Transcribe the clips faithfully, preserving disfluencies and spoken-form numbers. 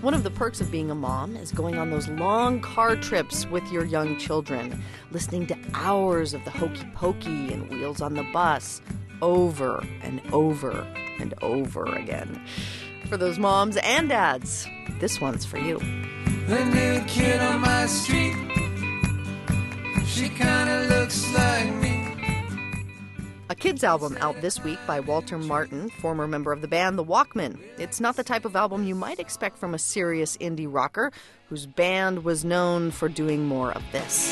One of the perks of being a mom is going on those long car trips with your young children, listening to hours of the Hokey Pokey and Wheels on the Bus over and over and over again. For those moms and dads, this one's for you. The new kid on my street, she kinda looks like me. A kids album out this week by Walter Martin, former member of the band The Walkmen. It's not the type of album you might expect from a serious indie rocker whose band was known for doing more of this.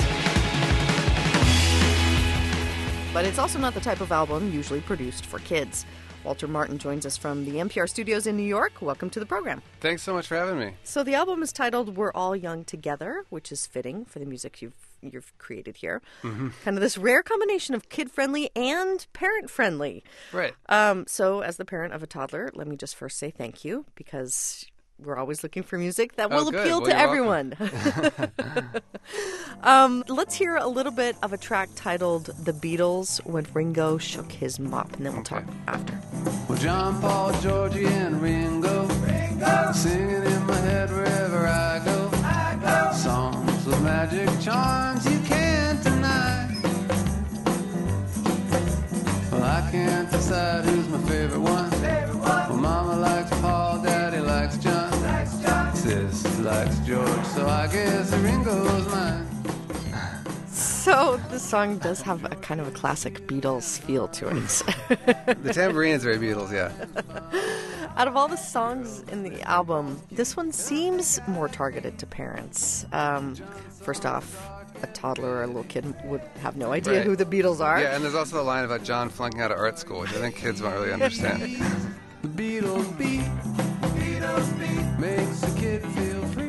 But it's also not the type of album usually produced for kids. Walter Martin joins us from the N P R studios in New York. Welcome to the program. Thanks so much for having me. So the album is titled We're All Young Together, which is fitting for the music you've you've created here. Mm-hmm. Kind of this rare combination of kid-friendly and parent-friendly. Right. Um, so as the parent of a toddler, let me just first say thank you, because we're always looking for music that will oh, appeal well, to everyone. um, let's hear a little bit of a track titled The Beatles, When Ringo Shook His Mop, and then we'll okay. talk after. Well, John, Paul, Georgie, and Ringo, Ringo, singing in my head wherever I go. I go. Songs with magic charms you can't deny. Well, I can't decide who's my favorite one. Favorite one. Well, Mama likes Paul, Daddy likes John, likes John. Sis likes George, so I guess Ringo's mine. So the song does have a kind of a classic Beatles feel to it. The tambourine is very Beatles, yeah. Out of all the songs in the album, this one seems more targeted to parents. Um, first off, a toddler or a little kid would have no idea right. who the Beatles are. Yeah, and there's also the line about John flunking out of art school, which I think kids won't really understand. The Beatles beat, Beatles beat, makes a kid feel free.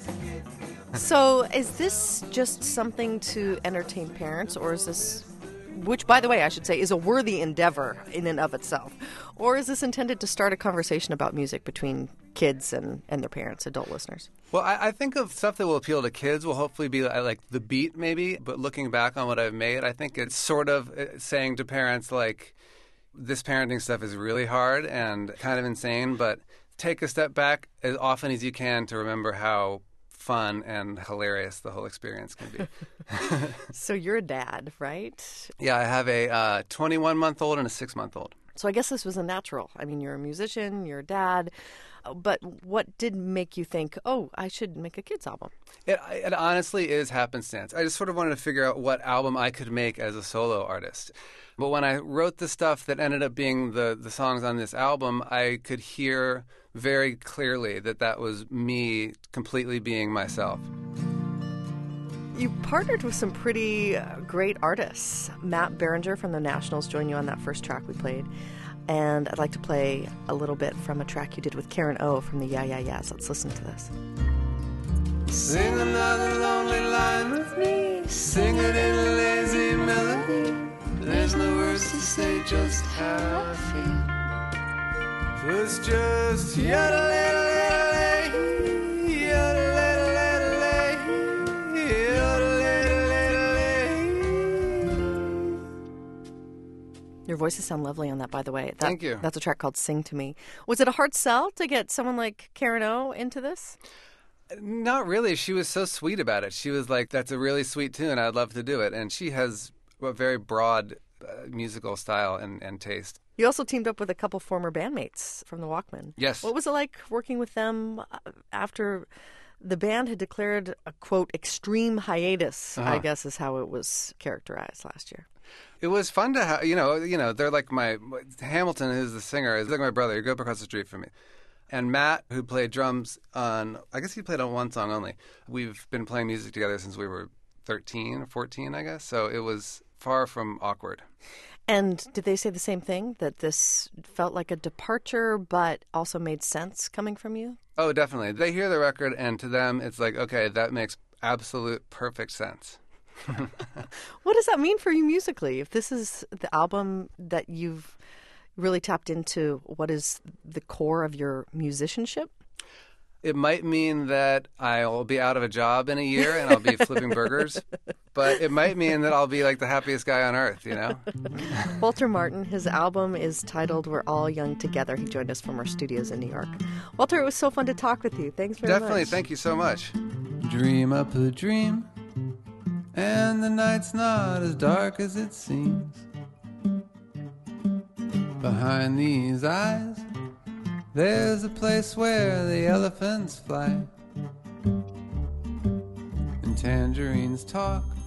So is this just something to entertain parents, or is this, which, by the way, I should say, is a worthy endeavor in and of itself, or is this intended to start a conversation about music between kids and, and their parents, adult listeners? Well, I, I think of stuff that will appeal to kids will hopefully be like The Beat, maybe, but looking back on what I've made, I think it's sort of saying to parents, like, this parenting stuff is really hard and kind of insane, but take a step back as often as you can to remember how fun and hilarious the whole experience can be. So you're a dad, right? Yeah, I have a uh, twenty-one-month-old and a six-month-old. So I guess this was a natural. I mean, you're a musician, you're a dad, but what did make you think, oh, I should make a kids album? It, it honestly is happenstance. I just sort of wanted to figure out what album I could make as a solo artist. But when I wrote the stuff that ended up being the, the songs on this album, I could hear very clearly that that was me completely being myself. You partnered with some pretty uh, great artists. Matt Berringer from the Nationals joined you on that first track we played. And I'd like to play a little bit from a track you did with Karen O from the Yeah Yeah Yeahs. Let's listen to this. Sing another lonely line with me. Sing it in a lazy melody. There's no words to say just how I feel. So it's just yodel-ladle-ladle-lay, yodel-ladle-ladle-lay, yodel-ladle-ladle-lay. Your voices sound lovely on that, by the way. That, Thank you. That's a track called Sing to Me. Was it a hard sell to get someone like Karen O into this? Not really. She was so sweet about it. She was like, that's a really sweet tune. I'd love to do it. And she has a very broad uh, musical style and, and taste. You also teamed up with a couple former bandmates from the Walkmen. Yes. What was it like working with them after the band had declared a, quote, extreme hiatus, Uh-huh. I guess is how it was characterized last year? It was fun to have, you know, you know, they're like my, Hamilton, who's the singer, is like my brother. He grew up across the street from me. And Matt, who played drums on, I guess he played on one song only. We've been playing music together since we were thirteen or fourteen, I guess. So it was far from awkward. And did they say the same thing, that this felt like a departure but also made sense coming from you? Oh, definitely. They hear the record, and to them, it's like, okay, that makes absolute perfect sense. What does that mean for you musically? If this is the album that you've really tapped into, what is the core of your musicianship? It might mean that I'll be out of a job in a year and I'll be flipping burgers, but it might mean that I'll be like the happiest guy on earth, you know? Walter Martin, his album is titled We're All Young Together. He joined us from our studios in New York. Walter, it was so fun to talk with you. Thanks very Definitely. much. Thank you so much. Dream up a dream, and the night's not as dark as it seems. Behind these eyes, there's a place where the elephants fly, and tangerines talk